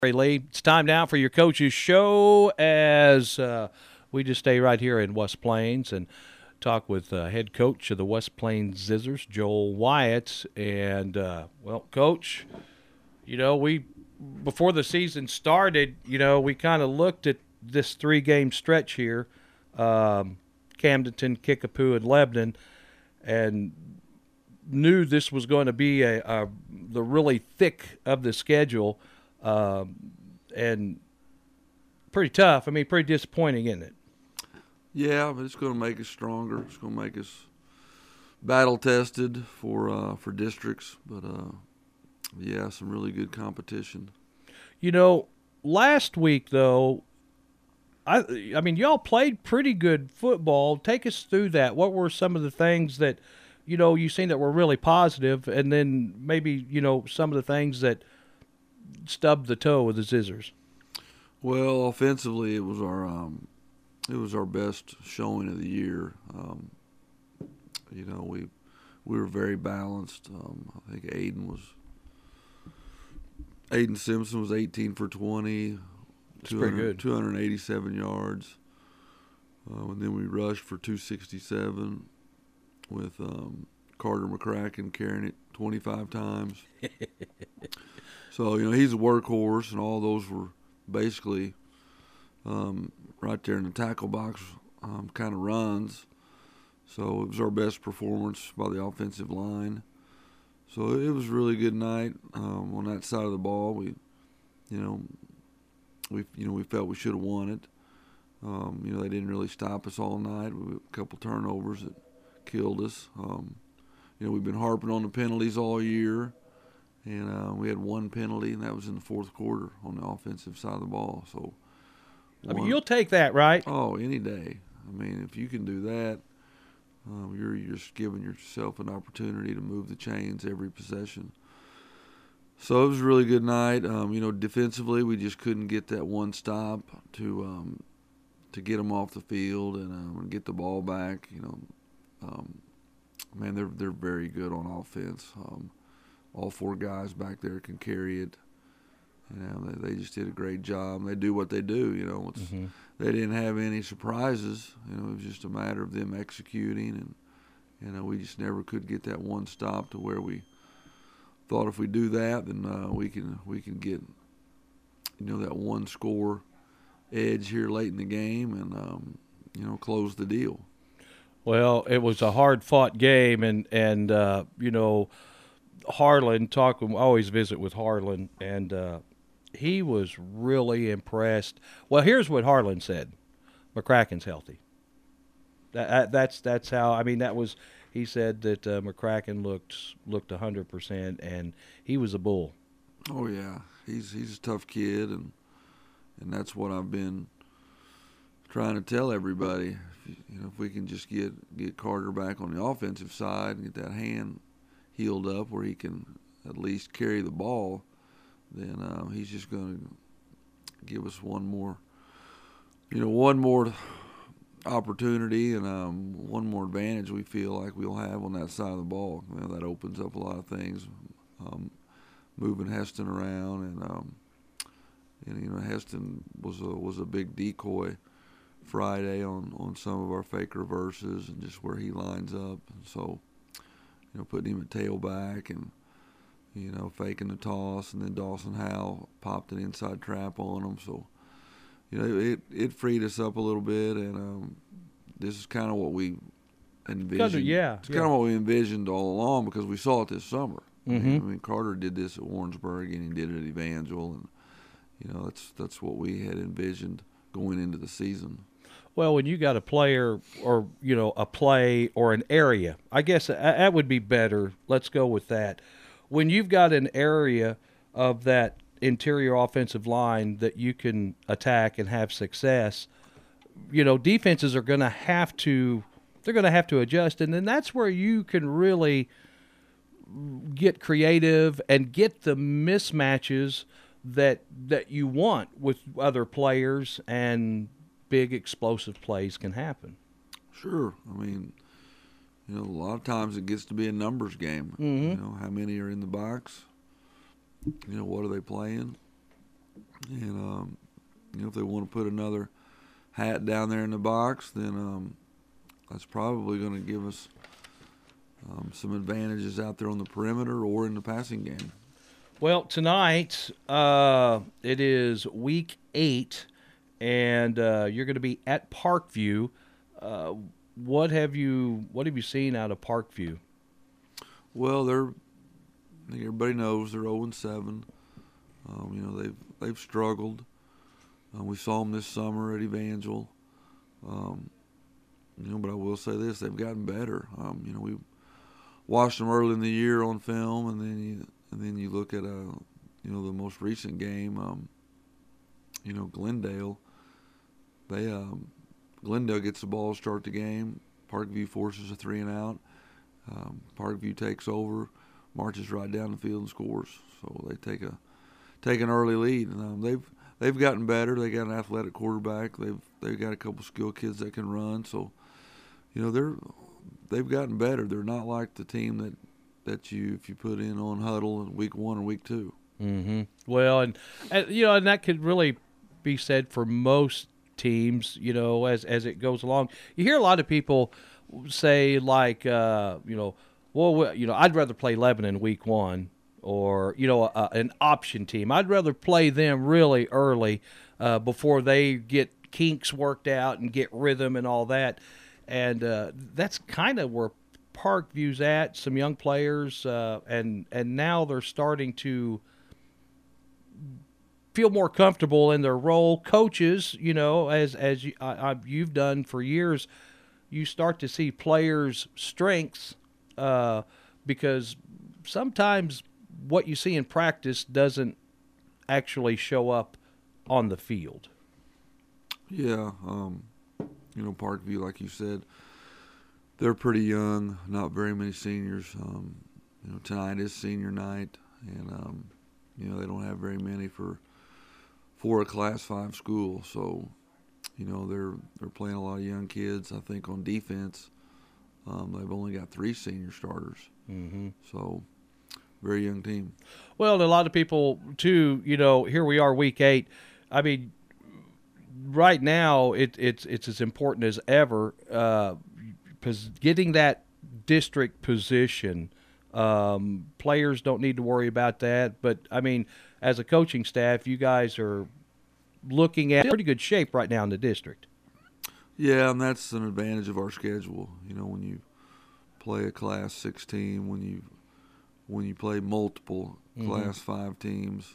Lee. It's time now for your coach's show as we just stay right here in West Plains and talk with head coach of the West Plains Zizzers, Joel Wyatt. And, well, Coach, we before the season started, we kind of looked at this three-game stretch here, Camdenton, Kickapoo, and Lebanon, and knew this was going to be the really thick of the schedule. And pretty tough. I mean, pretty disappointing, isn't it? Yeah, but it's going to make us stronger. It's going to make us battle tested for districts. But yeah, some really good competition. Last week though, I mean, y'all played pretty good football. Take us through that. What were some of the things that you seen that were really positive, and then maybe some of the things that stubbed the toe with the Zizzers? Well, offensively, it was our best showing of the year. We were very balanced. I think Aiden Simpson was 18 for 20, That's pretty good. 287 yards. And then we rushed for 267 with Carter McCracken carrying it 25 times. So, he's a workhorse, and all those were basically right there in the tackle box kind of runs. So it was our best performance by the offensive line. So it was a really good night on that side of the ball. We felt we should have won it. They didn't really stop us all night. We had a couple turnovers that killed us. We've been harping on the penalties all year. And we had one penalty, and that was in the fourth quarter on the offensive side of the ball. So, I mean, you'll take that, right? Oh, any day. I mean, if you can do that, you're just giving yourself an opportunity to move the chains every possession. So it was a really good night. Defensively, we just couldn't get that one stop to get them off the field and get the ball back. Man, they're very good on offense. All four guys back there can carry it. They just did a great job. They do what they do. They didn't have any surprises. It was just a matter of them executing, and we just never could get that one stop to where we thought if we do that, then we can get that one score edge here late in the game and close the deal. Well, it was a hard fought game, and Harlan, I always visit with Harlan, and he was really impressed. Well, here's what Harlan said: McCracken's healthy. That's how. I mean, he said that McCracken looked 100%, and he was a bull. Oh yeah, he's a tough kid, and that's what I've been trying to tell everybody. If we can just get Carter back on the offensive side and get that hand healed up where he can at least carry the ball, then he's just going to give us one more opportunity and one more advantage we feel like we'll have on that side of the ball. That opens up a lot of things, moving Heston around, and Heston was a big decoy Friday on some of our fake reverses and just where he lines up, and so putting him at tailback and faking the toss, and then Dawson Howell popped an inside trap on him. So it freed us up a little bit, and this is kind of what we envisioned. It's kind of what we envisioned all along because we saw it this summer. Mm-hmm. I mean, Carter did this at Warrensburg and he did it at Evangel, and that's what we had envisioned going into the season. Well, when you got a player or, a play or an area, I guess that would be better. Let's go with that. When you've got an area of that interior offensive line that you can attack and have success, defenses are going to have to adjust, and then that's where you can really get creative and get the mismatches that you want with other players, and big explosive plays can happen. Sure. I mean, a lot of times it gets to be a numbers game. Mm-hmm. How many are in the box? What are they playing? if they want to put another hat down there in the box, then that's probably going to give us some advantages out there on the perimeter or in the passing game. Well, tonight it is week 8, and you're going to be at Parkview. What have you seen out of Parkview? Well, I think everybody knows they're 0-7. They've struggled. We saw them this summer at Evangel. But I will say this: they've gotten better. We watched them early in the year on film, and then you look at the most recent game. Glendale. Glendale gets the ball to start the game. Parkview forces a 3-and-out. Parkview takes over, marches right down the field and scores. So they take an early lead. And, they've gotten better. They got an athletic quarterback. They've got a couple skilled kids that can run. So they've gotten better. They're not like the team that if you put in on huddle in week 1 or week 2. Mm-hmm. Well, and that could really be said for most teams. As it goes along, you hear a lot of people say like, I'd rather play Lebanon week 1, or an option team. I'd rather play them really early before they get kinks worked out and get rhythm and all that. And that's kind of where Parkview's at. Some young players, and now they're starting to feel more comfortable in their role. Coaches, as you've done for years, you start to see players' strengths because sometimes what you see in practice doesn't actually show up on the field. Yeah, Parkview, like you said, they're pretty young, not very many seniors. Tonight is senior night, and they don't have very many for a Class 5 school. So, they're playing a lot of young kids. I think on defense, they've only got 3 senior starters. Mm-hmm. So, very young team. Well, a lot of people too. Here we are, week 8. I mean, right now it's as important as ever. Getting that district position. Players don't need to worry about that. But, I mean, as a coaching staff, you guys are looking at pretty good shape right now in the district. Yeah, and that's an advantage of our schedule. When you play a Class 6 team, when you play multiple Class 5 teams,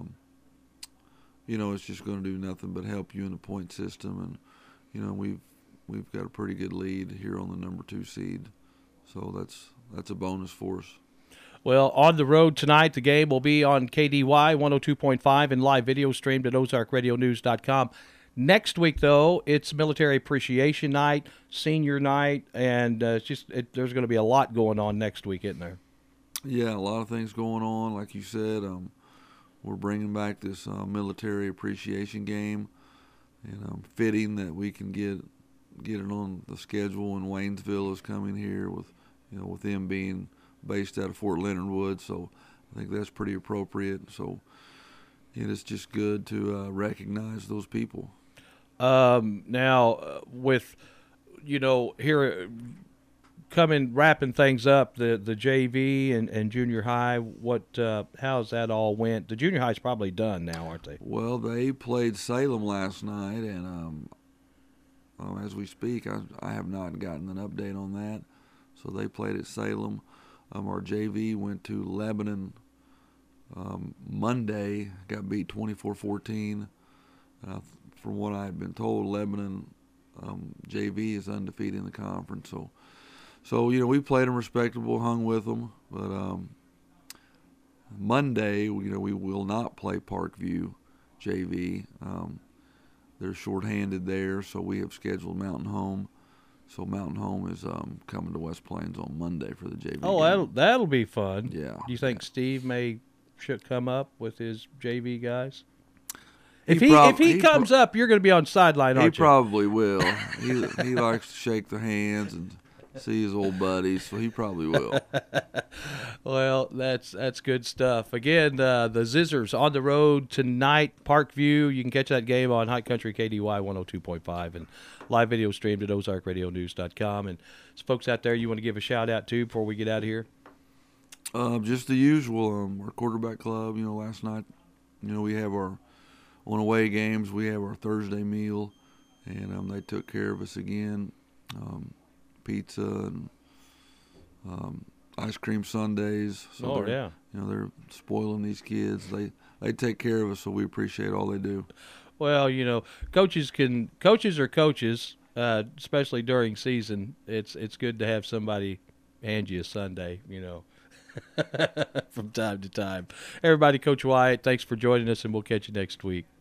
it's just going to do nothing but help you in the point system. And, we've got a pretty good lead here on the number 2 seed. So that's a bonus for us. Well, on the road tonight, the game will be on KDY 102.5 and live video streamed at OzarkRadioNews.com. Next week, though, it's Military Appreciation Night, Senior Night, and there's going to be a lot going on next week, isn't there? Yeah, a lot of things going on. Like you said, we're bringing back this Military Appreciation game, and fitting that we can get it on the schedule when Waynesville is coming here with them being based out of Fort Leonard Wood. So I think that's pretty appropriate. So it's just good to recognize those people. Now, with, here wrapping things up, the JV and junior high, how's that all went? The junior high's probably done now, aren't they? Well, they played Salem last night, and as we speak, I have not gotten an update on that. So they played at Salem. Our JV went to Lebanon Monday, got beat 24-14. From what I had been told, Lebanon JV is undefeated in the conference. So we played them respectable, hung with them. But Monday, we will not play Parkview JV. They're shorthanded there, so we have scheduled Mountain Home. So Mountain Home is coming to West Plains on Monday for the JV. Oh, that'll be fun. Yeah. You think Steve should come up with his JV guys? He If he comes up, you're going to be on sideline, aren't you? He probably will. He likes to shake their hands and see his old buddies, so he probably will. Well, that's good stuff. Again, the Zizzers on the road tonight, Parkview. You can catch that game on High Country KDY 102.5 and live video streamed at ozarkradionews.com. And folks out there you want to give a shout out to before we get out of here? Just the usual. Our quarterback club, last night, we have our on away games. We have our Thursday meal, and they took care of us again. Pizza and ice cream sundaes. So they're spoiling these kids. They take care of us, so we appreciate all they do. Well, coaches are coaches, especially during season. It's good to have somebody hand you a sundae, from time to time. Everybody, Coach Wyatt, thanks for joining us, and we'll catch you next week.